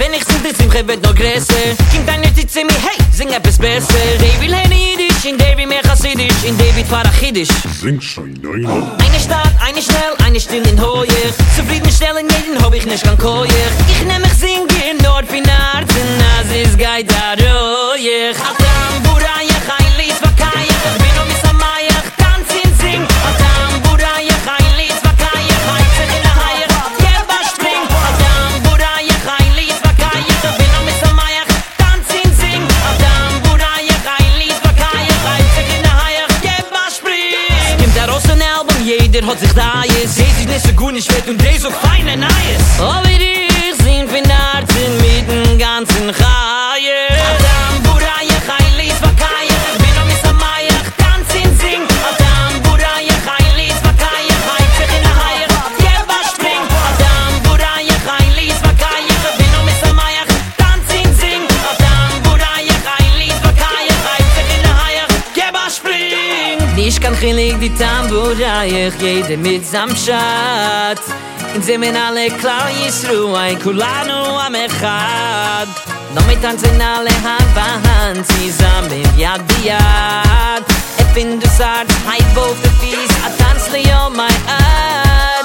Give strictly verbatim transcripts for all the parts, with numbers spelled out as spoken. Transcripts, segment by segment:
Wenn ich sing, die Simche wird noch größer. Kim deine Titze mir, hey, sing etwas besser. Der will lernen Jiddisch, in der wie mehr Chassidisch, in der wird Farachidisch. Sing schon, nein. Eine stark, eine schnell, eine still in Hoyer. Zufriedenstellen jeden hab ich nicht kann Koyer. Ich nehm mich singen, nur für Narzen, as is gai da royer. Atam, Buraya, kein Lied, Vakaya, ich bin um is am Maya, tanz in Sing. Atam, Buraya, kein Lied, Vakaya, kein Zech in der Haier, Jeba spring. Atam, Buraya, kein Lied, Vakaya, ich bin um is am Maya, tanz in Sing. Atam, Buraya, kein Lied, Vakaya, kein Zech in der Haier, Jeba spring. Kimmt da raus ein Album, jeder hat sich da jetzt. Seht sich nicht so gut, nicht wett und dreh so feine Neues. Oh, wie dich sind für Narzen mit dem ganzen Chaier. Atam, Buraya, kein Lied, Vakaya, ich bin um is am Maya, tanz in Sing. Atam, Buraya, kein Lied, Vakaya, kein Zech in der Haier, Jeba spring. Atam, Buraya, kein Lied, Vakaya, ich bin um is am Maya, tanz in Sing. Atam, Buraya, kein Lied, Vakaya, kein Zech in der Haier, Jeba spring. Nicht kann chillig die Tamburaya, jede mit Samschat. In Zemen alle klar Yisru, ein Kulanu am Echad. No mit tanzen alle Hand bei Hand, zusammen Yad B'Yad. Ich bin du Sarz, high both the fees, I dance li on my ad.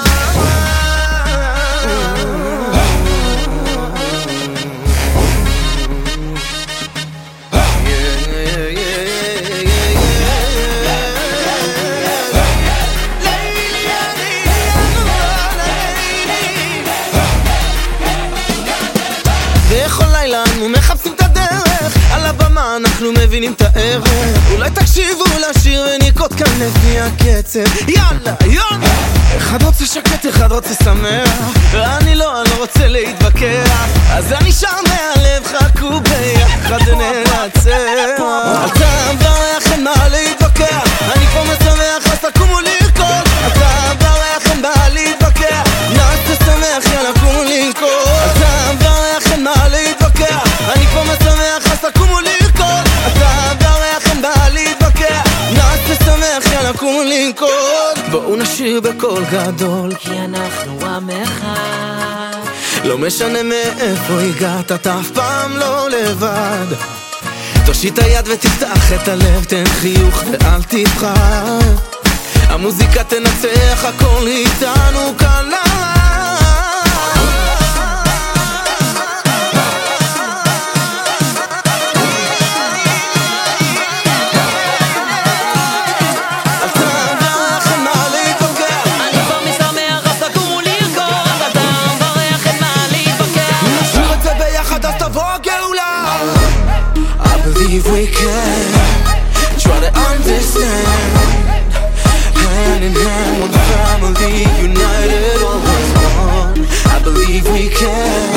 בכל לילה אנו מחפשים את הדרך, על הבמה אנחנו מבינים את הערך. אולי תקשיבו לשיר וניקות כאן לפי הקצב. יאללה, יאללה. אחד רוצה שקט, אחד רוצה שמח, ואני לא, אני לא רוצה להתווכח. אז אני שר מהלב, חכו ביחד וננצח. אל תברך, אין מה להתווכח, אני פה משמח, אז תקומו לרקוד. אל תברך, אין מה להתווכח, נעשה שמח, יאללה קומו לרקוד. אל תברך, אין מה להתווכח, אני פה משמח, אז תקומו לרקוד. אתה ברך, אין מה להתווכח, נעשה שמח, יאללה קומו לרקוד. בואו נשיר בקול גדול, כי אנחנו עם אחד. לא משנה מאיפה הגעת, אתה אף פעם לא לבד. תושיט היד ותפתח את הלב, תן חיוך ואל תפחד. המוזיקה תנצח, הכל איתנו כאן לבד. If we can try to understand, hand in hand, one family, united, always one. I believe we can.